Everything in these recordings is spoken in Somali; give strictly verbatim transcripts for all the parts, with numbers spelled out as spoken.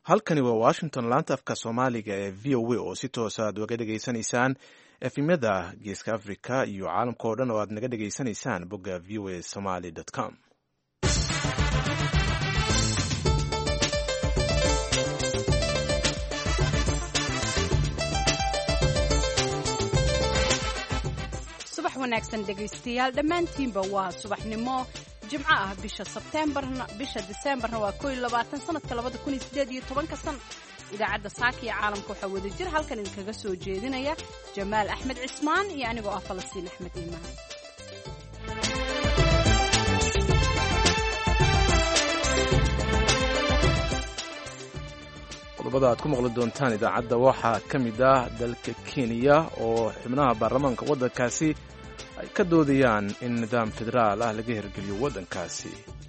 halkani waa washington laanta afka soomaaliga ee v o a oo si toosa aad uga dhegaysanaysaan efimyada geeska africa iyo caalamka oo dhan oo aad naga dhegaysanaysaan bogga v o a somaly com. subax wanaagsan dhegaystayaal dhammaantiinba waa subaxnimo jimco ah bisha sebteembarna bisha diseembarna waa koo iyo labaatan sanadka labada kun iyo sideed iyo tobanka san idaacadda saaka iyo caalamka waxaa wada jir halkan idinkaga soo jeedinaya jamaal axmed cismaan iyo anigoo ah falastiin axmed iimaan. qodobada aad ku maqli doontaan idaacadda waxaa ka mid ah dalka kenya oo xubnaha baarlamaanka waddankaasi ay ka doodayaan in nidaam federaal ah laga hirgeliyo waddankaasi.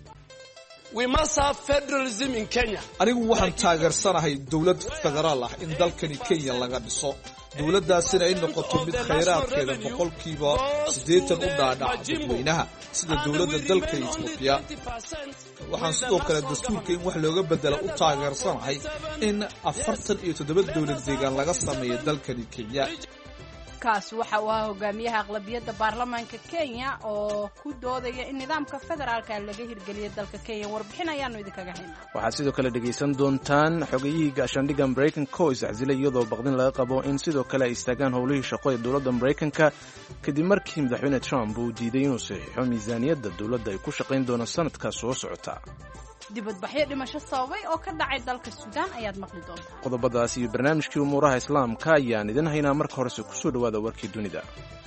anigu waxaan taageersanahay dowlad federaal ah in dalkani kenya laga dhiso, dowladdaasina ay noqoto mid khayraadkeeda boqolkiiba siddeetan u dhaadhaca dadweynaha sida dowladda dalka etoobiya. waxaan sidoo kale dastuurka in wax looga bedela u taageersanahay in afartan iyo toddoba dowlad deegaan laga sameeyo dalkani kenya. kaas waxa uu ahaa hogaamiyaha aqlabiyadda baarlamaanka kenya oo ku doodaya in nidaamka federaalka laga hirgeliyo dalka kenya. warbixin ayaanu idinkaga haynaa. waxaad sidoo kale dhegaysan doontaan xogayihii gaashaandhigga maraykanka oo iscazilay iyadoo baqdin laga qabo in sidoo kale ay istaagaan howlihii shaqo ee dowladda maraykanka kadib markii madaxweyne trump uu diiday inuu saxiixo miisaaniyadda dowladda ay ku shaqayn doono sanadka soo socota. dibadbaxyo dhimasho sababay oo ka dhacay dalka suudaan ayaad maqli doontaa. qodobadaas iyo barnaamijkii umuuraha islaamka ayaan idin haynaa. marka horese kusoo dhawaada warkii dunida.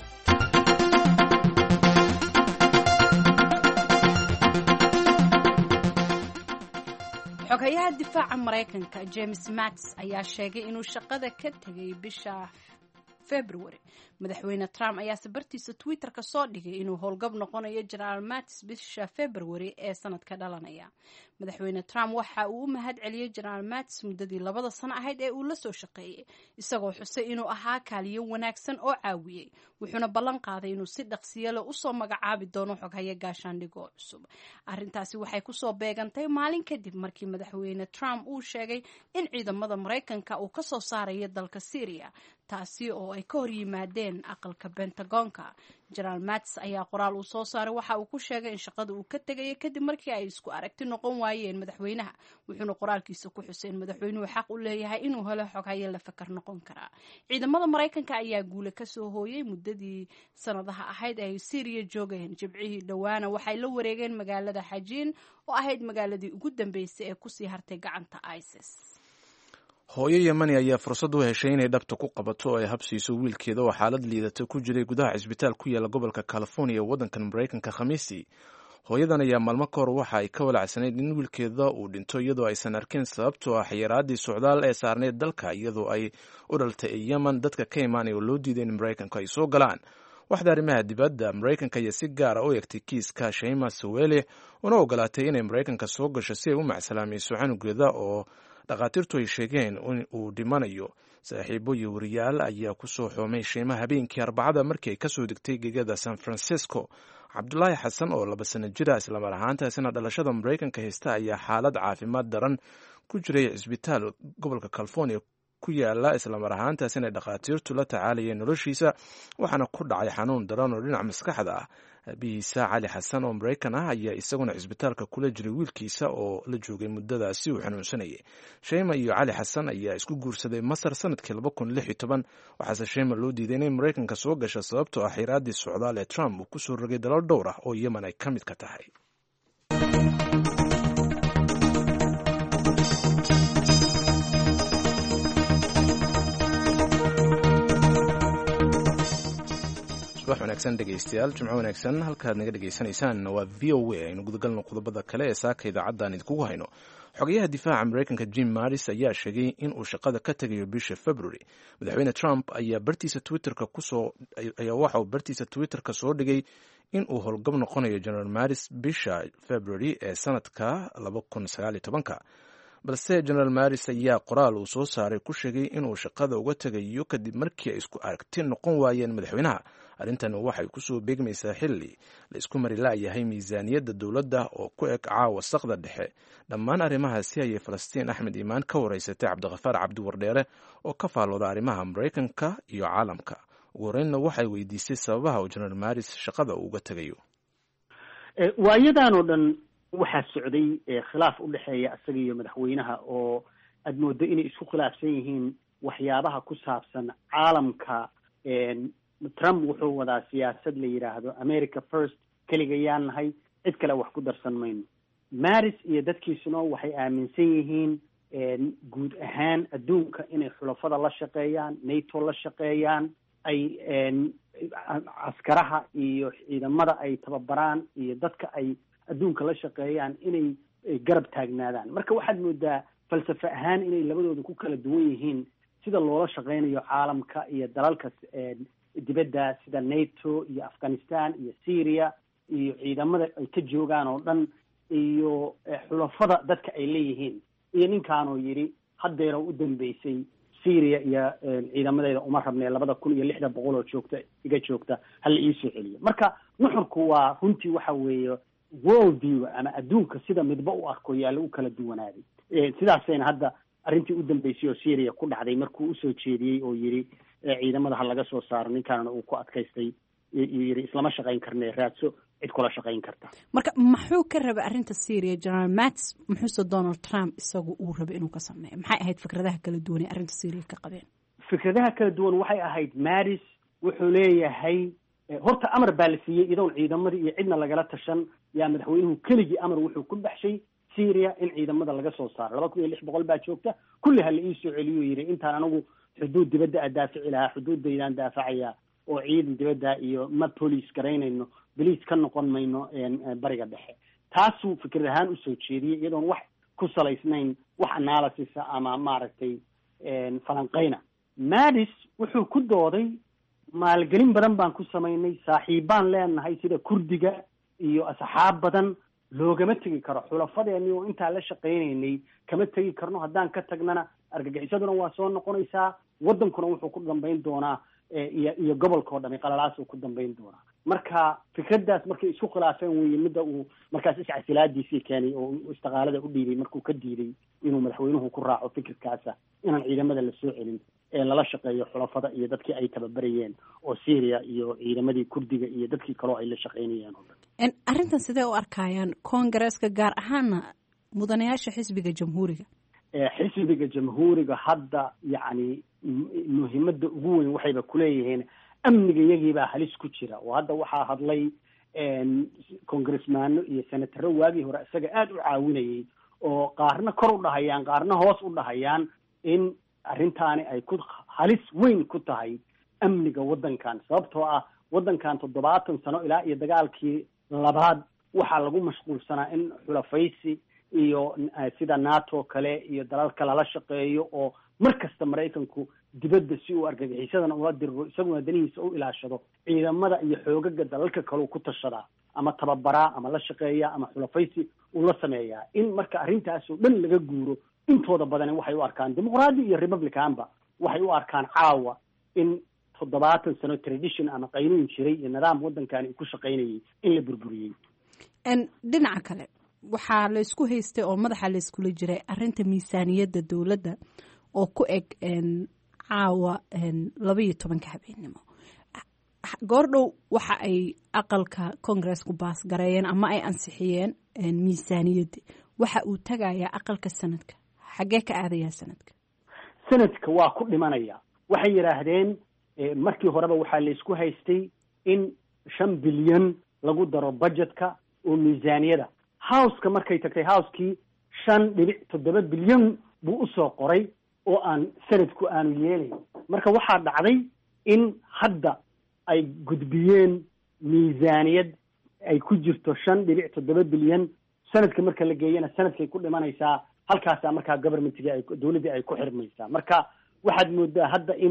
xogayaha difaaca maraykanka james mattis ayaa sheegay inuu shaqada ka tegay bisha february. madaxweyne trump ayaase bartiisa twitterka soo dhigay inuu howlgab noqonayo generaal mattis bisha february ee sanadka dhalanaya. madaxweyne trump waxa uu u mahad celiyey generaal mattis muddadii labada sano ahayd ee uu la soo shaqeeyey, isagoo xusay inuu ahaa kaaliyo wanaagsan oo caawiyey, wuxuuna ballan qaaday inuu si dhaqsiyale usoo magacaabi doono xoghaye gaashaandhigoo cusub. arrintaasi waxay kusoo beegantay maalin kadib markii madaxweyne trump uu sheegay in ciidamada maraykanka uu ka soo saarayo dalka syria, taasi oo ay ka hor yimaadeen aqalka bentagonka. generaal mattis ayaa qoraal uu soo saaray waxa uu ku sheegay in shaqada uu ka tegaya kadib markii ay isku aragti noqon waayeen madaxweynaha, wuxuuna qoraalkiisa ku xusay in madaxweynuhu xaq u leeyahay inuu helo xoghaye la fakar noqon karaa. ciidamada maraykanka ayaa guule kasoo hooyay muddadii sanadaha ahayd ay syria joogeen. jibcihii dhowaana waxay la wareegeen magaalada xajiin oo ahayd magaaladii ugu dambeysay ee kusii hartay gacanta isis. hooyo yemani ayaa fursad u heshay inay dhabta ku qabato oo ay habsiiso wiilkeeda oo xaalad liidata ku jiray gudaha cisbitaal ku yaala gobolka california ee waddankan maraykanka khamiistii. hooyadan ayaa maalmo ka hor waxa ay ka walacsanayd in wiilkeeda uu dhinto iyadoo aysan arkin sababtoo ah xayiraadii socdaal ee saarneyd dalka iyadoo ay u dhaltay ee yemen dadka ka imaanaya oo loo diiday in maraykanka ay soo galaan. waxda arrimaha dibadda maraykanka ayaa si gaara u eegtay kiiska shayma sawele una ogolaatay inay maraykanka soo gasho si ay u macsalaamayso canugeeda oo dhakhaatiirtu ay sheegeen in uu dhimanayo. saaxiibo iyo wariyaal ayaa ku soo xoomay shayma habeenkii arbacada markii ay kasoo degtay gegada san francisco. cabdulaahi xasan oo laba sano jira islamar ahaantaasina dhalashada maraykanka haysta ayaa xaalad caafimaad daran ku jiray cisbitaal gobolka california ku yaala, islamar ahaantaasina dhakhaatiirtu la tacaalayeen noloshiisa, waxaana ku dhacay xanuun daran oo dhinaca maskaxda ah. aabihiisa cali xasan oo maraykan ah ayaa isaguna cisbitaalka kula jiray wiilkiisa oo la joogay muddadaasi uu xanuunsanayay. shayma iyo cali xasan ayaa isku guursaday masar sanadkii laba kun lix iyo toban, waxaase shayma loo diiday inay maraykanka soo gasho sababtoo ah xiraadii socdaal ee trump uu ku soo rogay dalal dhowr ah oo yemen ay ka mid ka tahay. subax wanaagsan dhegaystayaal, jimco wanaagsan. halkaad naga dhegaysanaysaan waa v o a. aynu gudagalno qodobada kale ee saaka idaacaddan idinkugu hayno. xogayaha difaaca maraykanka jim mattis ayaa sheegay in uu shaqada ka tegayo bisha february. madaxweyne trump ayaa bartiisa twitterka kusoo ayaa waxa uu bartiisa twitterka soo dhigay in uu howlgab noqonayo generaal mattis bisha february ee sanadka laba kun sagaal iyo tobanka. balse generaal mattis ayaa qoraal uu soo saaray ku sheegay inuu shaqada uga tegayo kadib markii ay isku aragti noqon waayeen madaxweynaha, arrintan waxay kusoo beegmaysaa xilli la isku mari la'yahay miisaaniyadda dowladda oo ku eg caawa saqda dhexe dhammaan arrimahaasi ayay falastiin axmed iimaan ka waraysatay cabdikafaar cabdiwardheere oo ka faallooda arrimaha maraykanka iyo caalamka ugu horreynna waxay weydiisay sababaha uu jenaraal maris shaqada uga tegayo. waayadan oo dhan waxaa socday khilaaf u dhexeeya isaga iyo madaxweynaha oo aad moodo inay isku khilaafsan yihiin waxyaabaha ku saabsan caalamka. Trump wuxuu wadaa siyaasad la yidhaahdo America First, keligayaan nahay, cid kale wax ku darsan mayno. Maris iyo dadkiisuna waxay aaminsan yihiin guud ahaan adduunka inay xulafada la shaqeeyaan, NATO la shaqeeyaan, ay askaraha iyo ciidamada ay tababaraan iyo dadka ay adduunka la shaqeeyaan inay garab taagnaadaan. Marka waxaad moodaa falsafe ahaan inay labadooda ku kala duwan yihiin sida loola shaqeynayo caalamka iyo dalalka dibadda sida NATO iyo Afghanistan iyo Syria iyo ciidamada ay ka joogaan oo dhan iyo xulafada dadka ay leeyihiin. iyo ninkaanoo yidhi haddeera u dambeysay Syria iyo ciidamadeeda uma rabnee labada kun iyo lixda boqol oo joogta iga joogta hal iisoo celiyo. Marka nuxurku waa runtii waxa weeye world view ama adduunka sida midba u arko yaa lagu kala duwanaaday. sidaasayna hadda arrintii u dambeysay oo Syria ku dhacday markuu usoo jeediyey oo yidhi ciidamada ha laga soo saaro, ninkaana uu ku adkaystay yidhi islama shaqayn karnee raadso cid kula shaqayn karta. Marka maxuu ka rabay arrinta Syria General Mattis muxuuse Donald Trump isagu uu rabay inuu ka sameeyo? Maxay ahayd fikradaha kala duwan ee arrinta Syria ka qabeen? Fikradaha kala duwan waxay ahayd Mattis wuxuu leeyahay horta amar baa la siiyey idoon ciidamadii iyo cidna lagala tashan yaa madaxweynuhu keligii amar wuxuu ku baxshay Syria in ciidamada laga soo saaro. laba kun iyo lix boqol baa joogta, kulli hal iisoo celiyo yidhi intaan anagu xuduud dibadda a daafici lahaa xuduudaydaan daafacaya oo ciidan dibadda iyo ma police garaynayno, boliis ka noqon mayno bariga dhexe. taasuu fikrad ahaan usoo jeediyey iyadoon wax ku salaysnayn wax analysis ama maaragtay falanqayna. Mattis wuxuu ku dooday maalgelin badan baan ku samaynay, saaxiibbaan leenahay sida Kurdiga iyo asxaab badan, loogama tegi karo xulafadeeni oo intaa la shaqaynaynay kama tegi karno, haddaan ka tagnana argagixisaduna waa soo noqonaysaa, wadankuna wuxuu ku dambayn doonaa iyo iyo gobolkao dhami qalalaas uu ku dambayn doonaa. marka fikraddaas markay isku khilaafeen weeye midda uu markaas iscasilaadiisii keenay oo istiqaalada u dhiibay markuu ka diiday inuu madaxweynuhu ku raaco fikirkaasa inaan ciidamada la soo celin ee lala shaqeeyo xulafada iyo dadkii ay tababarayeen oo Syria iyo ciidamadii Kurdiga iyo dadkii kaloo ay la shaqaynayeen oo dhan. arrintan sidee u arkayaan Congress-ka gaar ahaana mudanayaasha xisbiga jamhuuriga? xisbiga jamhuuriga hadda yacni muhiimadda ugu weyn waxayba kuleeyihiin amniga iyagiibaa halis ku jira oo hadda waxaa hadlay congressmaano iyo senataro waagii hore isaga aada u caawinayay oo qaarna kor u dhahayaan qaarna hoos u dhahayaan in arrintaani ay ku halis weyn ku tahay amniga waddankan, sababtoo ah waddankan toddobaatan sano ilaa iyo dagaalkii labaad waxaa lagu mashquulsanaa in xulafaysi iyo sida NATO kale iyo dalalka lala shaqeeyo oo mar kasta Maraykanku dibadda si uu argagixisadana ula dirro isaguna danihiisa u ilaashado, ciidamada iyo xoogaga dalalka kale ku tashadaa ama tababaraa ama la shaqeeya ama xulafaysi uu la sameeyaa. in marka arrintaas oo dhan laga guuro intooda badan waxay u arkaan dimuqraadi iyo republicanba waxay u arkaan caawa in toddobaatan sano tradition ama qaynuun jiray iyo nidaam waddankani ku shaqaynayay in la burburiyey. dhinaca kale waxaa la isku haystay oo madaxa la iskula jiray arrinta miisaaniyadda dowladda oo ku eg caawa laba iyo tobanka habeenimo. goordhow waxa ay aqalka Congress-ku baasgareeyeen ama ay ansixiyeen miisaaniyadda. waxa uu tagayaa aqalka sanadka. xaggee ka aadayaa sanadka? sanadka waa ku dhimanaya. waxay yidhaahdeen markii horeba waxaa la isku haystay in shan bilyan lagu daro budgetka oo miisaaniyada. houseka markay tagtay house-kii shan dhibic toddoba bilyan buu usoo qoray oo aan sanadku aanu yeelayn. marka waxaa dhacday in hadda ay gudbiyeen miisaaniyad ay ku jirto shan dhibic toddoba bilyan. sanadka marka la geeyana sanadkay ku dhimanaysaa, halkaasaa markaa governmentigi ay dowladdii ay ku xirmaysaa. marka waxaad moodaa hadda in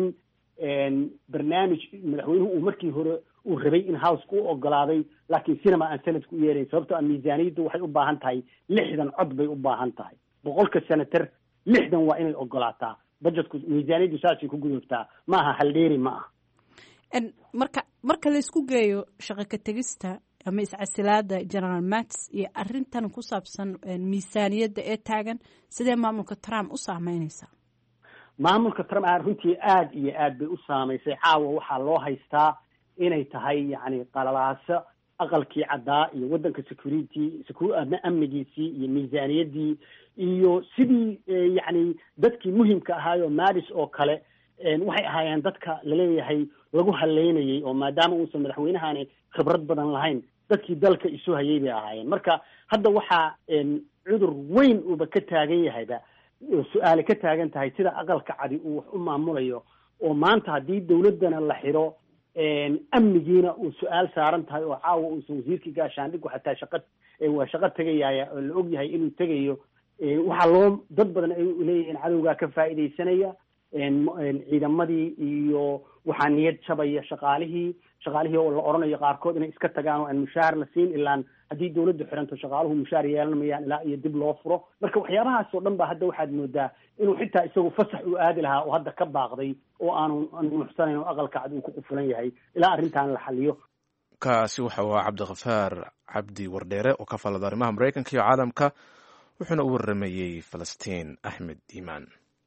barnaamij madaxweynuhu uu markii hore uu rabay in houseka u ogolaaday laakiin sinama aan sanadku u yeelayn, sababtoo a miisaaniyaddu waxay u baahan tahay lixdan cod bay u baahan tahay. boqolka senator lixdan waa inay ogolaataa. budgetku miisaaniyaddu saasay ku gudubtaa, ma aha haldheeri ma aha. marka marka la isku geeyo shaqo ka tegista ama iscasilaada General Mattis iyo arintan ku saabsan miisaaniyadda ee taagan sidee maamulka Trump u saameynaysaa? maamulka Trump runtii aad iyo aad bay u saameysay. caawa waxaa loo haystaa inay tahay yani qalalaasa aqalkii caddaa iyo waddanka security amnigiisii iyo miisaaniyaddii iyo sidii yani dadkii muhiimka ahaayo Mattis oo kale waxay ahaayeen dadka laleeyahay lagu haleynayay oo maadaama uusan madaxweynahani khibrad badan lahayn dadkii dalka isu hayay bay ahaayeen. marka hadda waxaa cudur weyn uuba ka taagan yahayba su-aale ka taagan tahay sida aqalka cadi uu wax u maamulayo oo maanta haddii dawladdana la xiro amnigiina uu su-aal saaran tahay oo caawa uusan wasiirkii gaashaandhigu xataa shaqa waa shaqo tegayaya oo la og yahay inuu tegayo waxaa loo dad badan ay leeyihiin cadowgaa ka faa'iidaysanaya ciidamadii iyo waxaa niyad jabaya shaqaalihii shaqaalihii oo la oranayo qaarkood inay iska tagaan oo aan mushaar la siin ilaan haddii dawladdu xiranto shaqaaluhu mushaar yeelan mayaan ilaa iyo dib loo furo. marka waxyaabahaas oo dhan ba hadda waxaad moodaa inuu xitaa isagu fasax u aadi lahaa oo hadda ka baaqday oo aanu nuuxsanayn oo aqalka cad uu ku qufulan yahay ilaa arrintan la xaliyo. kaasi waxa waa cabdikhafaar cabdi wardheere oo ka falada arrimaha maraykanka iyo caalamka wuxuuna u waramayey Falastiin Axmed Iimaan.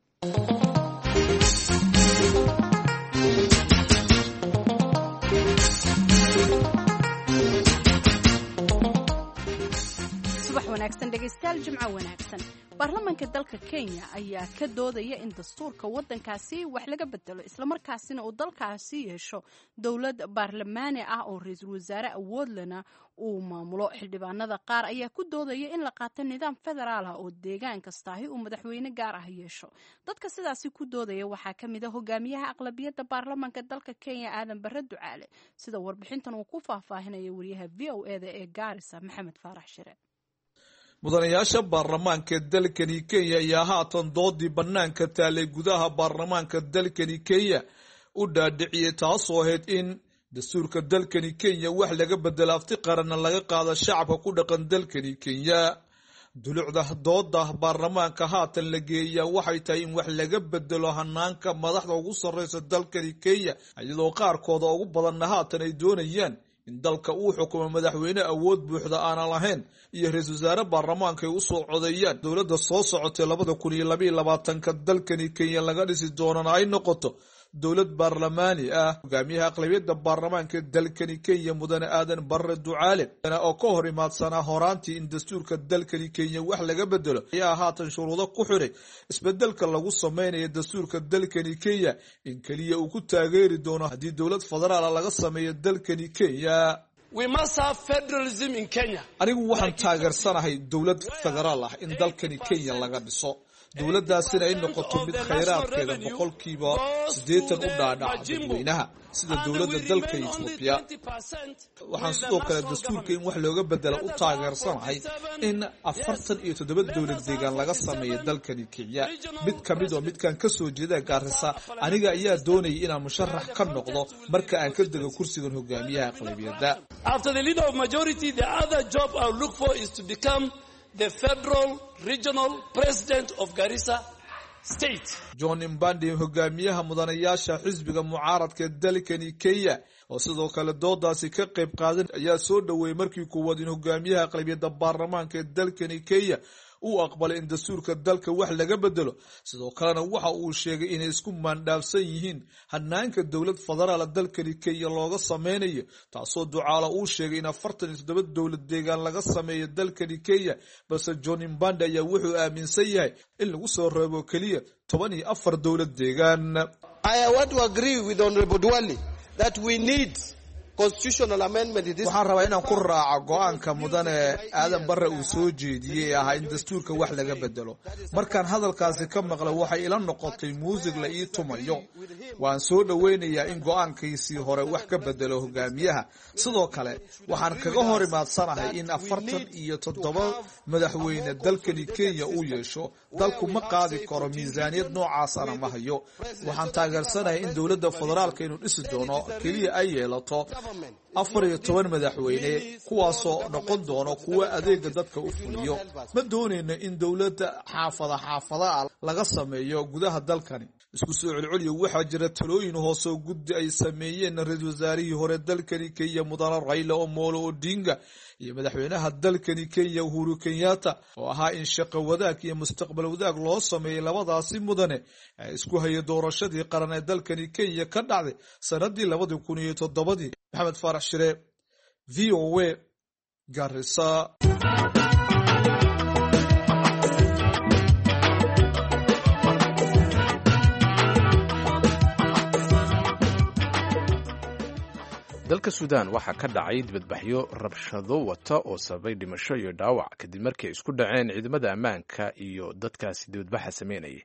subax wanaagsan dhegeystayaal, jimco wanaagsan. baarlamaanka dalka Kenya ayaa ka doodaya in dastuurka waddankaasi wax laga bedelo isla markaasina uu dalkaasi yeesho dowlad baarlamaani ah oo ra'iisul wasaare awood lena uu maamulo. xildhibaanada qaar ayaa ku doodaya in la qaato nidaam federaal ah oo deegaan kastaahi uu madaxweyne gaar ah yeesho. dadka sidaasi ku doodaya waxaa ka mid ah hogaamiyaha aqlabiyadda baarlamaanka dalka Kenya Aadan Barre Ducaale, sida warbixintan uu ku faahfaahinaya wariyaha V O A da ee Gaarisa Maxamed Faarax Shire. mudanayaasha baarlamaanka dalkani Kenya ayaa haatan doodii banaanka taalay gudaha baarlamaanka dalkani Kenya u dhaadhiciyay taasoo ahayd in dastuurka dalkani Kenya wax laga bedelo afti qaranna laga qaado shacabka ku dhaqan dalkani Kenya. dulucda dooda baarlamaanka haatan la geeyaa waxay tahay in wax laga bedelo hanaanka madaxda ugu sarreysa dalkani Kenya, iyadoo qaarkooda ugu badanna haatan ay doonayaan in dalka uu xukumo madaxweyne awood buuxda aan lahayn iyo ra'iisul wasaare baarlamaanka ay u soo codeeyaan. dowladda soo socotay labada kun iyo laba iyo labaatanka dalkani Kenya laga dhisi doonana ay noqoto dowlad baarlamaani ah. hogaamiyaha aqlabiyadda baarlamaanka dalkani Kenya mudane Aadan Barre Ducaale oo ka hor imaadsanaa horaantii in dastuurka dalkani Kenya wax laga bedelo ayaa haatan shuruudo ku xiray isbedelka lagu sameynayo dastuurka dalkani Kenya in kaliya uu ku taageeri doono haddii dowlad federaal laga sameeyo dalkani Kenya. We must have federalism in Kenya. anigu waxaan taageersanahay dowlad federaal ah in dalkani Kenya laga dhiso, dowladdaasina ay noqoto mid khayraadkeeda boqolkiiba siddeetan u dhaadhaca dadweynaha sida dowladda dalka Ethiopia. waxaan sidoo kale dastuurka in wax looga bedelo u taageersanahay in afartan iyo toddoba dowlad deegaan laga sameeyo dalkani Kenya. mid ka mid oo midkaan ka soo jeeda Gaarisa aniga ayaa doonayay inaan musharax ka noqdo marka aan ka dego kursigan hogaamiyaha aqlabiyadda. After the leader of majority, the other job I look for is to become the federal regional president of Garissa state. John Mbandi hogaamiyaha mudanayaasha xisbiga mucaaradka dalkani Kenya oo sidoo kale doodaasi ka qayb qaadan ayaa soo dhaweeyay markii koowaad in hogaamiyaha aqlabiyadda baarlamaanka dalkani Kenya uu aqbalay in dastuurka dalka wax laga bedelo. sidoo kalena waxa uu sheegay inay isku maandhaafsan yihiin hanaanka dowlad federaal dalkani Kenya looga sameynayo, taasoo Ducaale uu sheegay in afartan iyo toddoba dowlad deegaan laga sameeyo dalkani Kenya, balse John Mbandi ayaa wuxuu aaminsan yahay in lagu soo reebo kaliya toban iyo afar dowlad deegaan. I want to agree with Honorable Duale that we need constitutional amendment. waxaan rabaa inaan ku raaco go'aanka mudane Aadan Barre uu soo jeediyay ah in dastuurka wax laga bedelo. markaan hadalkaasi ka maqlay waxay ila noqotay muusig la ii tumayo. waan soo dhaweynayaa in go'aankiisii hore wax ka bedelo hogaamiyaha. sidoo kale waxaan kaga hor imaadsanahay in afartan iyo toddoba madaxweyne dalkani Kenya uu yeesho. dalku ma qaadi karo miisaaniyad noocaas ah ma hayo. waxaan taageersanahay in dowladda federaalka inuu dhisi doono kaliya ay yeelato afar iyo toban madaxweyne kuwaasoo noqon doono kuwa adeega dadka u fuliyo. ma doonayno in dowladda xaafada xaafada ah laga sameeyo gudaha dalkani. isku soo celceliyo waxaa jira talooyin hoose oo guddi ay sameeyeen ra-iisul wasaarihii hore dalkani Kenya Mudane Raila Omolo Odinga iyo madaxweynaha dalkani Kenya Uhuru Kenyatta oo ahaa in shaqo wadaag iyo mustaqbal wadaag loo sameeyay labadaasi mudane ay isku hayay doorashadii qaran ee dalkani Kenya ka dhacday sanadii labada kun iyo toddoba. Maxamed Faarax Shire, V O A, Garissa. dalka Suudaan waxaa ka dhacay dibadbaxyo rabshado wata oo sababay dhimasho iyo dhaawac kadib markii ay isku dhaceen ciidamada ammaanka iyo dadkaasi dibadbaxa sameynayay.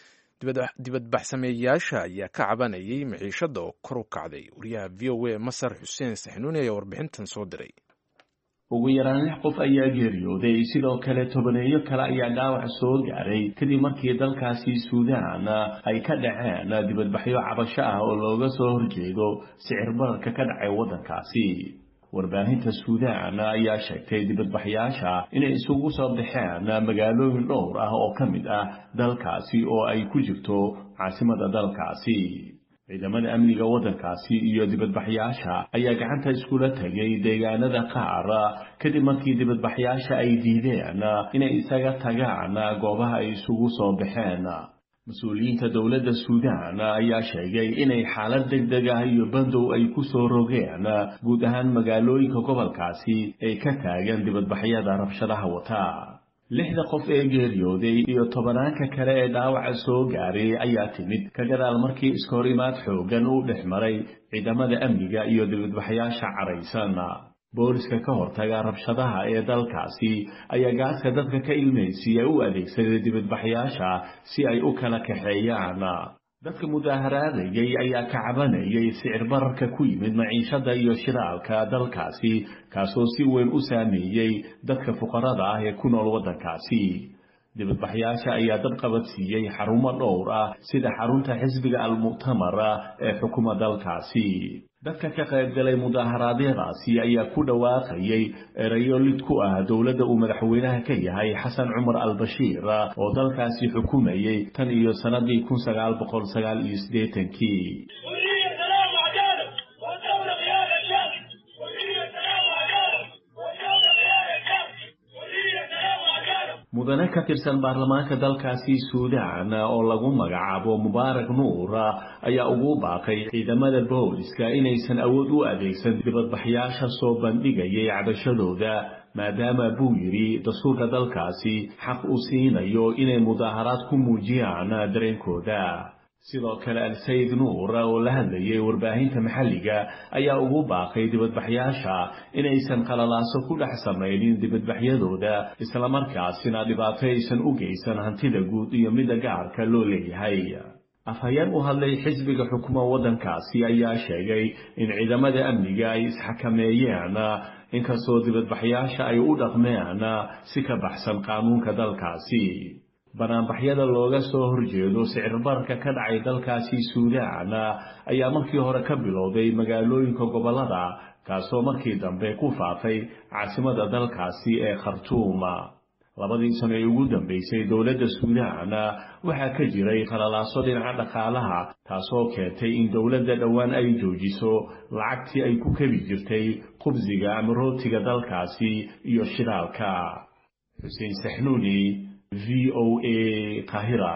dibadbaxsameeyaasha ayaa ka cabanayay maciishada oo kor u kacday. wariyaha V O A Masar Xuseen Saxnuuni ayaa warbixintan soo diray. ugu yaraan lix qof ayaa geeriyooday, sidoo kale tobaneeyo kale ayaa dhaawac soo gaaray kadib markii dalkaasi Suudaan ay ka dhaceen dibadbaxyo cabasho ah oo looga soo horjeedo sicir bararka ka dhacay waddankaasi. warbaahinta Suudaan ayaa sheegtay dibadbaxyaasha inay isugu soo baxeen magaalooyin dhowr ah oo ka mid ah dalkaasi oo ay ku jirto caasimada dalkaasi. ciidamada amniga waddankaasi iyo dibadbaxyaasha ayaa gacanta iskula tagay deegaanada qaar kadib markii dibadbaxyaasha ay diideen inay isaga tagaan goobaha ay isugu soo baxeen. mas-uuliyiinta dowladda Suudaan ayaa sheegay inay xaalad degdeg ah iyo bandow ay ku soo rogeen guud ahaan magaalooyinka gobolkaasi ay ka taagan dibadbaxyada rabshadaha wata. lixda qof ee geeriyooday iyo tobanaanka kale ee dhaawaca soo gaaray ayaa timid ka gadaal markii iskahorimaad xoogan uu dhex maray ciidamada amniga iyo dibadbaxyaasha caraysan. booliska ka hortaga rabshadaha ee dalkaasi ayaa gaaska dadka ka ilmaysiiya u adeegsaday dibadbaxyaasha si ay u kala kaxeeyaan. dadka mudaaharaadayay ayaa ka cabanayay sicir bararka ku yimid maciishada iyo shidaalka dalkaasi kaasoo si weyn u saameeyey dadka fuqarada ah ee ku nool waddankaasi. dibadbaxyaasha ayaa dab qabadsiiyey xarumo dhowr ah sida xarunta xisbiga al-mu'tamar ee xukuma dalkaasi. dadka ka qaybgalay mudaaharaadyadaasi ayaa ku dhawaaqayay erayo lid ku ah dowladda uu madaxweynaha ka yahay xasan cumar al-bashiir oo dalkaasi xukumayay tan iyo sanadii kun sagaal boqol sagaal iyo siddeetankii. mudane ka tirsan baarlamaanka dalkaasi Suudaan oo lagu magacaabo Mubaarak Nuur ayaa ugu baaqay ciidamada booliska inaysan awood u adeegsan dibadbaxyaasha soo bandhigayay cabashadooda maadaama buu yiri dastuurka dalkaasi xaq u siinayo inay mudaaharaad ku muujiyaan dareenkooda. sidoo kale al-Sayd Nuur oo la hadlayay warbaahinta maxalliga ayaa ugu baaqay dibadbaxyaasha inaysan qalalaaso ku dhex samaynin dibadbaxyadooda isla markaasina dhibaato aysan u geysan hantida guud iyo midda gaarka loo leeyahay. afhayeen u hadlay xisbiga xukuma waddankaasi ayaa sheegay in ciidamada amniga ay isxakameeyeen inkastoo dibadbaxyaasha ay u dhaqmeen si ka baxsan qaanuunka dalkaasi. banaanbaxyada looga soo horjeedo sicir bararka ka dhacay dalkaasi Suudaan ayaa markii hore ka bilowday magaalooyinka gobolada kaasoo markii dambe ku faafay caasimada dalkaasi ee Khartoum. labadii sano ee ugu dambeysay dowladda Suudaan waxaa ka jiray qalalaaso dhinaca dhaqaalaha taasoo keentay in dowladda dhowaan ay joojiso lacagtii ay ku kabi jirtay khubsiga ama rootiga dalkaasi iyo shidaalka. Xuseen Saxnuuni, V O A, Kahira.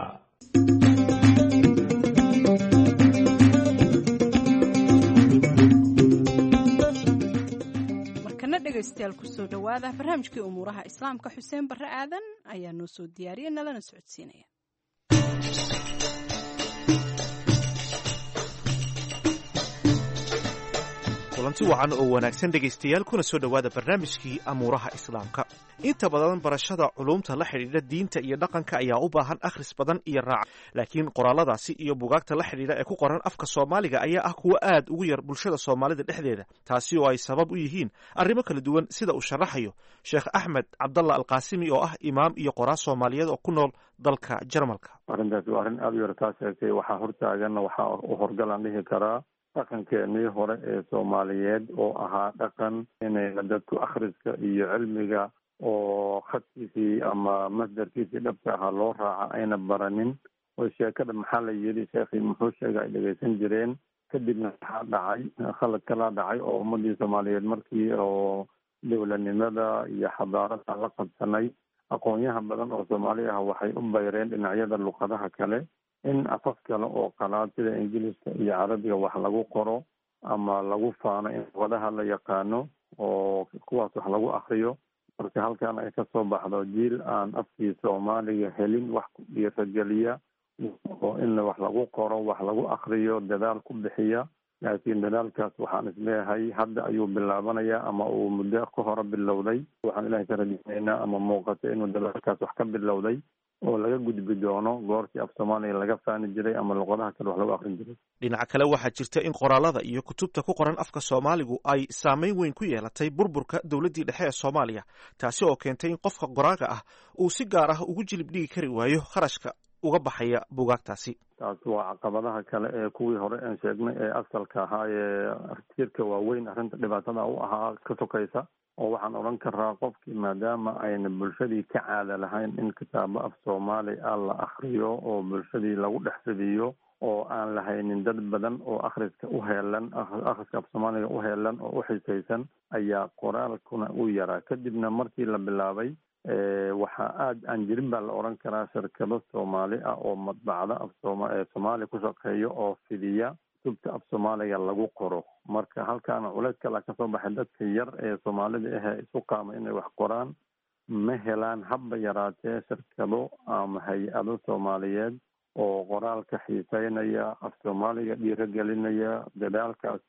markana dhegaystayaal kusoo dhawaada barnaamijkii umuuraha islaamka. xuseen barre aadan ayaa noo soo diyaariyay nalana socodsiinaya. kulanti wacan oo wanaagsan dhegaystayaal kuna soo dhowaada barnaamijkii amuuraha islaamka. inta badan barashada culumta la xidhiidha diinta iyo dhaqanka ayaa u baahan akhris badan iyo raac, laakiin qoraaladaasi iyo bugaagta la xidhiidha ee ku qoran afka soomaaliga ayaa ah kuwo aad ugu yar bulshada soomaalida dhexdeeda, taasi oo ay sabab u yihiin arrimo kala duwan sida uu sharaxayo sheekh axmed cabdalla alqaasimi oo ah imaam iyo qoraa soomaaliyeed oo ku nool dalka Jarmalka. arrintaasi waa arrin aad u yar taas eegtay waxaa hortaagan waxaa u horgalaan dhihi karaa dhaqankeenii hore ee soomaaliyeed oo ahaa dhaqan inayna dadku akhriska iyo cilmiga oo khadkiisii ama masdarkiisii dhabka ahaa loo raaca ayna baranin oo sheekada maxaa la yidhi sheekhii muxuu sheega ay dhegaysan jireen. kadibna waxaa dhacay khalad kalaa dhacay oo ummadii soomaaliyeed markii oo dowladnimada iyo xadaarada la qabsanay aqoonyaha badan oo soomaali ah waxay u bayreen dhinacyada luqadaha kale in afaf kale oo qalaad sida ingiliiska iyo carabiga wax lagu qoro ama lagu faano in luqadaha la yaqaano oo kuwaas wax lagu akriyo. marka halkan ay kasoo baxdo jiil aan afkii soomaaliga helin wax ku dhiirageliya oo in wax lagu qoro wax lagu akriyo dadaal ku bixiya. laakiin dadaalkaas waxaan isleeyahay hadda ayuu bilaabanayaa ama uu muddo ka hore bilowday. waxaan ilaahay ka rajaynaynaa ama muuqata inuu dadaalkaas wax ka bilowday oo laga gudbi doono goortii af soomaaliya laga faani jiray ama luqadaha kale wax lagu akrin jiray. dhinaca kale waxaa jirta in qoraalada iyo kutubta ku qoran afka soomaaligu ay saameyn weyn ku yeelatay burburka dowladdii dhexe ee soomaaliya, taasi oo keentay in qofka qoraaga ah uu si gaar ah ugu jilib dhigi kari waayo kharashka uga baxaya buugaagtaasi. taas waa caqabadaha kale ee kuwii hore aan sheegnay ee asalka ahaa ee tirka waaweyn arrinta dhibaatada u ahaa ka sokaysa. oo waxaan odhan karaa qofkii maadaama ayna bulshadii ka caada lahayn in kitaabo af soomaali ah la akriyo oo bulshadii lagu dhex fidiyo oo aan lahaynin dad badan oo akhriska u heelan akhriska af soomaaliga u heelan oo u xisaysan ayaa qoraalkuna u yaraa. kadibna markii la bilaabay waxaa aada aan jirin baa la odhan karaa shirkado soomaali ah oo madbacda af sooma soomaaliya ku shaqeeyo oo fidiya kutubta af soomaaliga lagu qoro. marka halkaana culeys kala kasoo baxay dadka yar ee soomaalida ahee isu qaama inay wax qoraan ma helaan habba yaraatee shirkado ama hay-ado soomaaliyeed oo qoraalka xiiseynaya af soomaaliga dhiiragelinaya dadaalkaas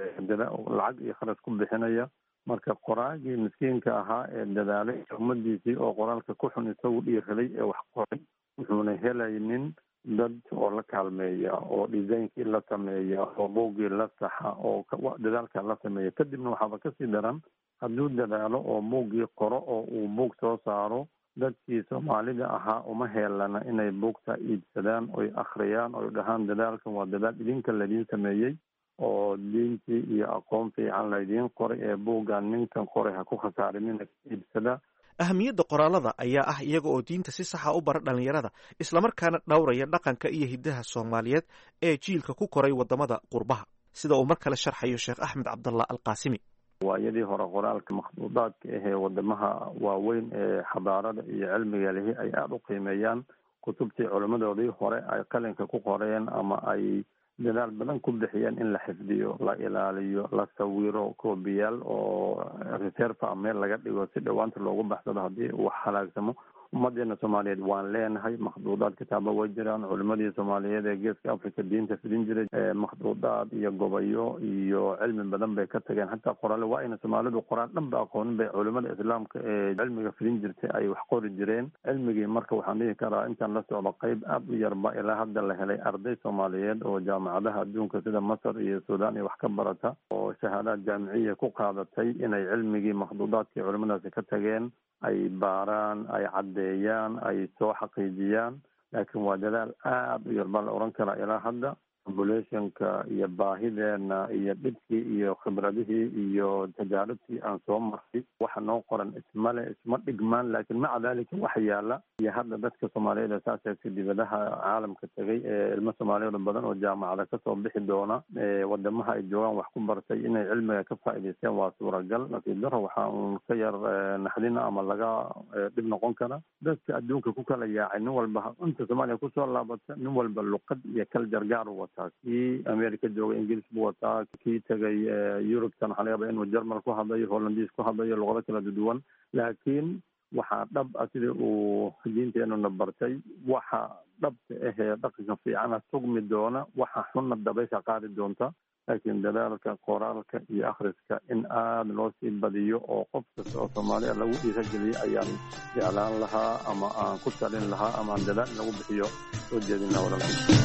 lacag iyo kharash ku bixinaya. marka qoraagii miskiinka ahaa ee dadaalay ummadiisii oo qoraalka ku xun isagu dhiiraday ee wax qoray wuxuuna helaynin dad oo la kaalmeeya oo designkii la sameeya oo buuggii la saxa oo dadaalka la sameeya. kadibna waxaaba kasii daran hadduu dadaalo oo buuggii qoro oo uu buug soo saaro dadkii soomaalida ahaa uma heelana inay buugta iibsadaan oy akhriyaan oy dhahaan dadaalkan waa dadaal idinka ladiin sameeyey oo diintii iyo aqoon fiican laydiin qoray ee buuggan ninkan qoray ha ku khasaarinina iibsada. ahamiyadda qoraalada ayaa ah iyaga oo diinta si saxa u bara dhalinyarada islamarkaana dhowraya dhaqanka iyo hiddaha soomaaliyeed ee jiilka ku koray wadamada qurbaha, sida uu mar kale sharxayo sheekh axmed cabdallah alqaasimi. waayadii hore qoraalka makhduudaadka ahee wadamaha waaweyn ee xadaarada iyo cilmiga lihi ay aada u qiimeeyaan kutubtii culimmadoodii hore ay qalinka ku qoreen ama ay dadaal badan ku bixiyeen in la xifdiyo, la ilaaliyo, la sawiro koobiyaal oo reserve a meel laga dhigo si dhawaanta loogu baxsado haddii uu halaagsamo. ummadeena soomaaliyeed waan leenahay makhduudaad kitaaba way jiraan. culimadii soomaaliyeed ee geeska africa diinta fidin jiray makhduudaad iyo gobayo iyo cilmi badan bay ka tageen. hataa qoraale waa ayna soomaalidu qoraan dhan ba aqoonin bay culimada islaamka ee cilmiga fidin jirtay ay wax qori jireen. cilmigii marka waxaan dhihi karaa intaan la socdo qayb aada u yarba ilaa hadda la helay arday soomaaliyeed oo jaamacadaha adduunka sida masar iyo suudaan iyo wax ka barata oo shahaadaad jaamiciya ku qaadatay inay cilmigii makhduudaadkii culimadaasi ka tageen ay baaraan, ay caddeeyaan, ay soo xaqiijiyaan. laakiin waa dadaal aada u yar baa la odhan karaa ilaa hadda. populationka iyo baahideena iyo dhibkii iyo khibradihii iyo tajaarubtii aan soo martay waxa noo qoran ismale isma dhigmaan. laakiin maca daalika waxa yaala iyo hadda dadka soomaaliyeed ee saasayska dibadaha caalamka tegay ee ilmo soomaaliyeed badan oo jaamacada kasoo bixi doona wadamaha ay joogaan wax ku bartay inay cilmiga ka faa'iidaysteen waa suuragal. nasiib daro waxaa uun ka yar naxdina ama laga dhib noqon kara dadka adduunka ku kala yaacay nin walba inta soomaaliya kusoo laabata nin walba luqad iyo kal jargaar u wataa. kii america jooga ingiliis buu wataa, kii tegay eurubtan waxaa laga yaaba inuu jermal ku hadlayo, hollandiis ku hadlayo, luqado kala duwan. laakiin waxaa dhab ah sidii uu diinteenuna bartay waxa dhabta ahee dhaqanka fiicana sugmi doona, waxa xunna dabaysha qaadi doonta. laakiin dadaalka qoraalka iyo akhriska in aada loo sii badiyo oo qof kasta oo soomaaliya lagu dhiirageliyo ayaan jeclaan lahaa ama aan ku talin lahaa ama aan dadaal in lagu bixiyo soo jeedinaa walaalkiis.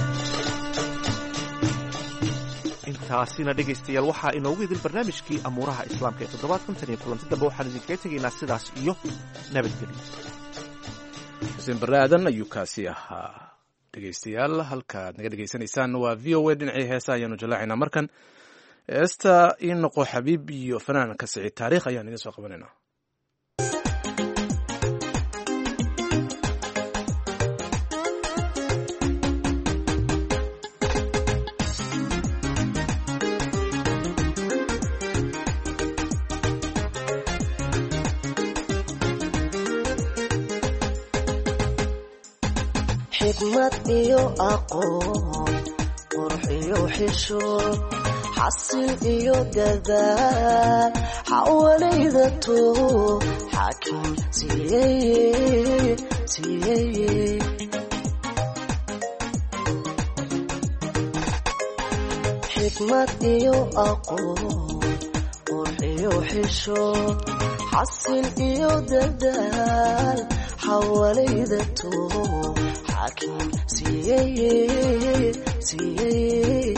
intaasina dhegaystayaal waxaa inoogu idin barnaamijkii amuuraha islaamka ee toddobaadkan tan iyo kulanti dambe waxaan idinkaga tegaynaa sidaas iyo nabadgelyo. xuseen barre aadan ayuu kaasi ahaa. dhegeystayaal halkaad naga dhegeysanaysaan waa v o a dhinacii heesa ayaanu jallaacaynaa markan heesta ii noqo xabiib iyo fanaanka siciid taariikh ayaan idin soo qabanaynaa. xikmad iyo aqoon qurux iyo xishood xasil iyo dadaal xawalayda toob xaakim siiyey siiyey xikmad iyo aqoon qurux iyo xishood xasil iyo dadaal xawalayda toob حكيم سيئي سيئي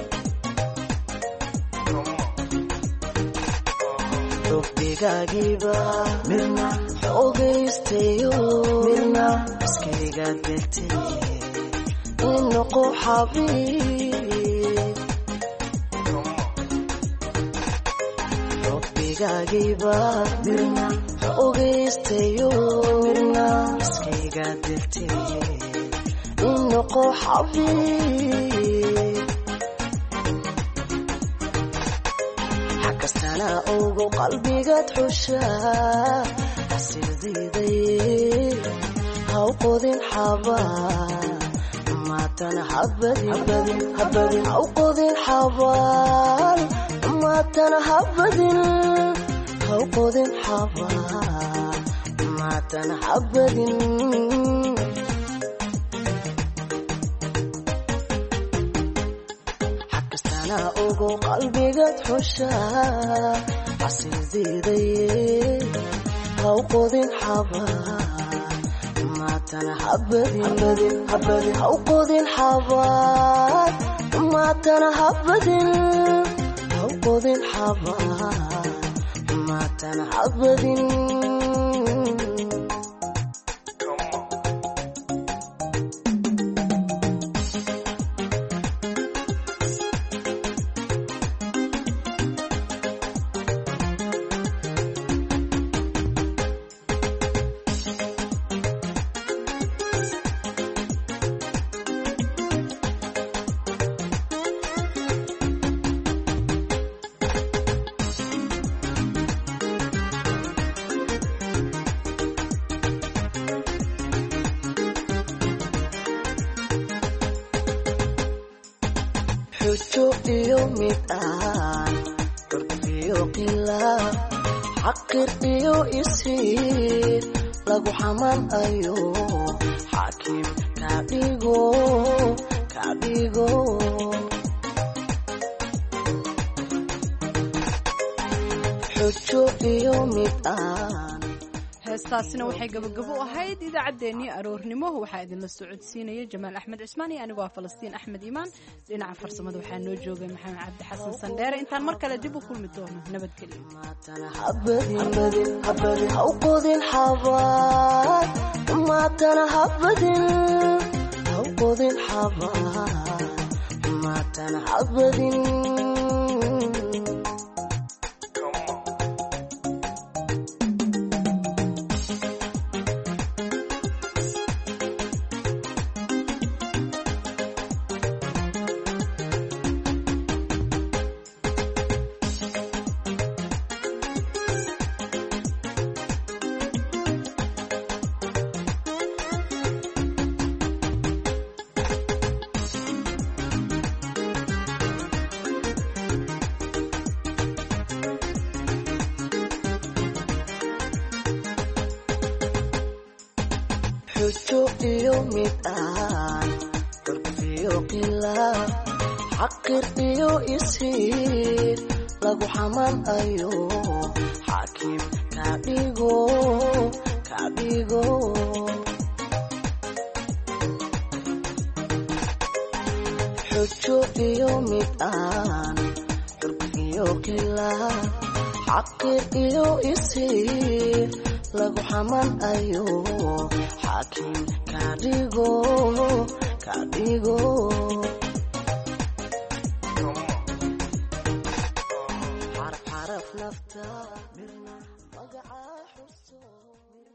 ربيقاقيبا مرنا حوقيستيو مرنا اسكيقا دلتي إنقو حبيب ربيقاقيبا مرنا حوقيستيو مرنا اسكيقا دلتي إنقو حبيب حكستنا أوغو قلبي قد حشا حسير ديدي هاو قوذين حبا ما تنحبدي هبدي هبدي هاو قوذين حبا ما تنحبدي هاو قوذين حبا ما تنحبدي ugu qalbigaad xushaa xasiil diiday haw qodin xaba maatana habadin habadin haw qodin xabaad maatana habadin haw qodin xaba maatana habadin xujo iyo mid aan korbiyo qila xaqir iyo isiir lagu xaman ayo xaakim ka dhigo ka dhigo xujo iyo mid aan heestaasina waxay gabagabo ahayd idaacaddeenii aroornimo waxaa idinla socodsiinaya jamaal axmed cismaan iyo anigoo ah falastiin axmed iimaan dhinaca farsamada waxaa noo joogay maxamed cabdi xasan sandheere intaan mar kale dib u kulmi doono nabadgelyo. xujo iyo mid aan korbiyo qila xaqir iyo isiir lagu xaman ayo xaakim ka dhigo ka dhigo xujo iyo mid aan korbiyo qila xaqir iyo isiir lagu xaman ayo xaakim ka dhigo ka dhigo xaraf xaraf nafta mirna magaca xuso